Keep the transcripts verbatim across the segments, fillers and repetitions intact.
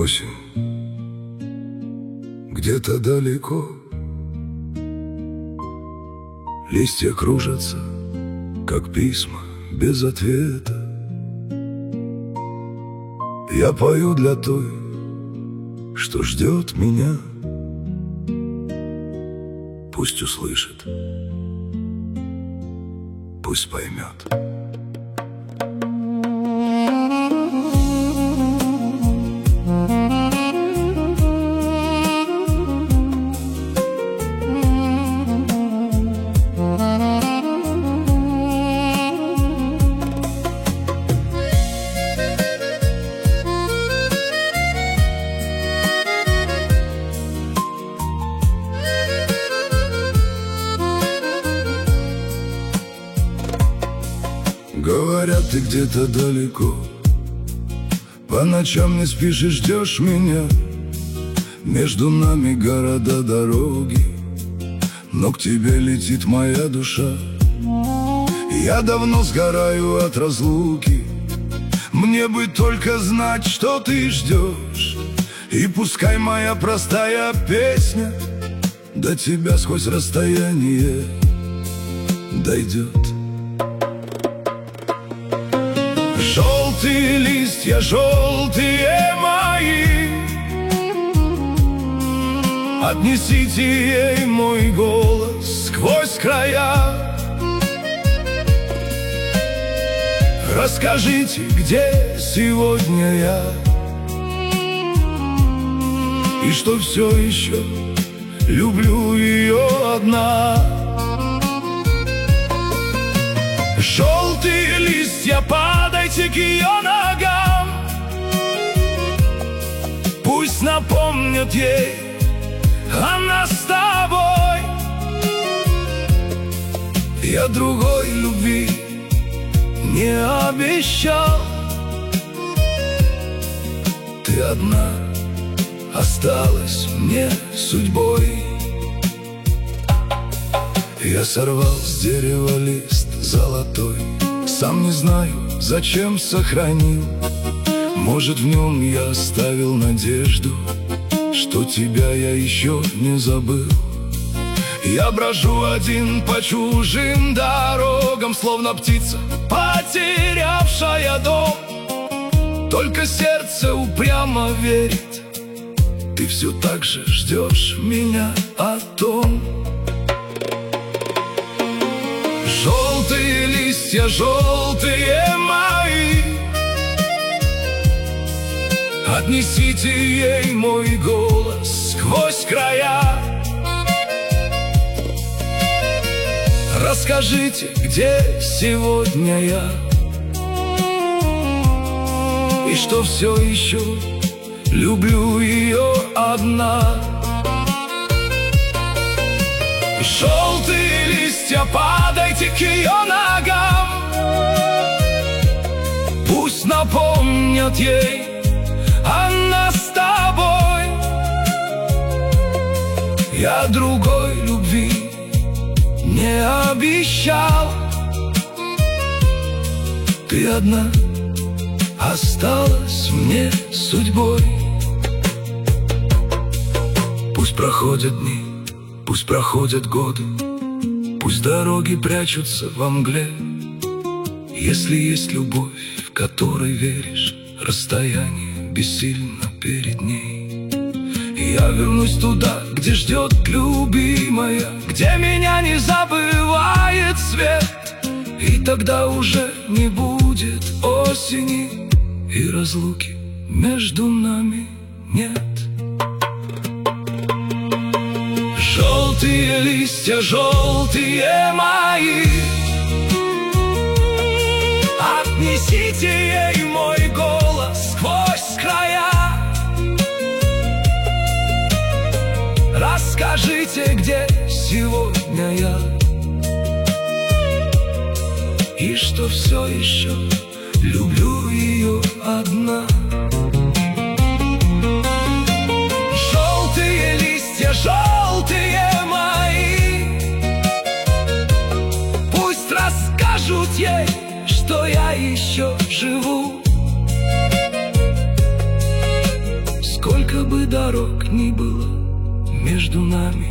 Осень где-то далеко, листья кружатся, как письма без ответа. Я пою для той, что ждет меня. Пусть услышит, пусть поймет. Говорят, ты где-то далеко, по ночам не спишь и ждешь меня. Между нами города, дороги, но к тебе летит моя душа. Я давно сгораю от разлуки, мне бы только знать, что ты ждешь. И пускай моя простая песня до тебя сквозь расстояние дойдет. Желтые листья, желтые мои, отнесите ей мой голос сквозь края. Расскажите, где сегодня я, и что все еще люблю ее одна. Желтые листья, падайте к ее ногам, пусть напомнят ей, она с тобой. Я другой любви не обещал, ты одна осталась мне судьбой. Я сорвал с дерева лист золотой, сам не знаю, зачем сохранил. Может, в нем я оставил надежду, что тебя я еще не забыл. Я брожу один по чужим дорогам, словно птица, потерявшая дом. Только сердце упрямо верит, ты все так же ждешь меня о том. Желтые листья, желтые мои, отнесите ей мой голос сквозь края. Расскажите, где сегодня я, и что все еще люблю ее одна. Желтые листья, падайте к ее ногам, пусть напомнят ей, она с тобой. Я другой любви не обещал, ты одна осталась мне судьбой. Пусть проходят дни, пусть проходят годы, пусть дороги прячутся во мгле. Если есть любовь, в которой веришь, расстояние бессильно перед ней. Я вернусь туда, где ждет любимая, где меня не забывает свет. И тогда уже не будет осени, и разлуки между нами нет. Желтые листья, желтые мои, отнесите ей мой голос сквозь края. Расскажите, где сегодня я, и что все еще люблю ее одна. Желтые листья, желтые мои, пусть расскажут ей, что я еще живу. Сколько бы дорог ни было между нами,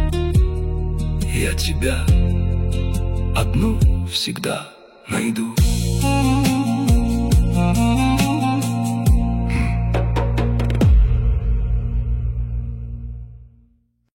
я тебя одну всегда найду.